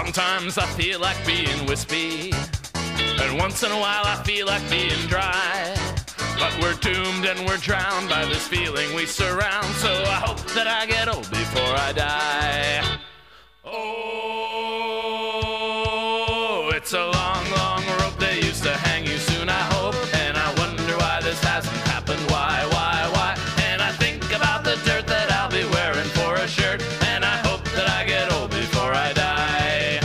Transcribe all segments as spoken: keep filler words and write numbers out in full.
Sometimes I feel like being wispy, and once in a while I feel like being dry. But we're doomed and we're drowned by this feeling we surround, so I hope that I get old before I die. Oh, it's a long, long rope they used to hang you soon, I hope. And I wonder why this hasn't happened. Why, why, why? And I think about the dirt that I'll be wearing for a shirt, and I hope that I get old before I die.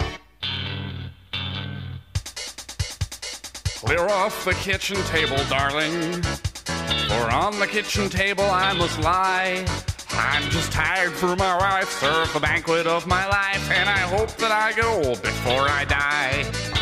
Clear off the kitchen table, darling, for on the kitchen table I must lie. I'm just tired for my wife served the banquet of my life, and I hope that I get old before I die.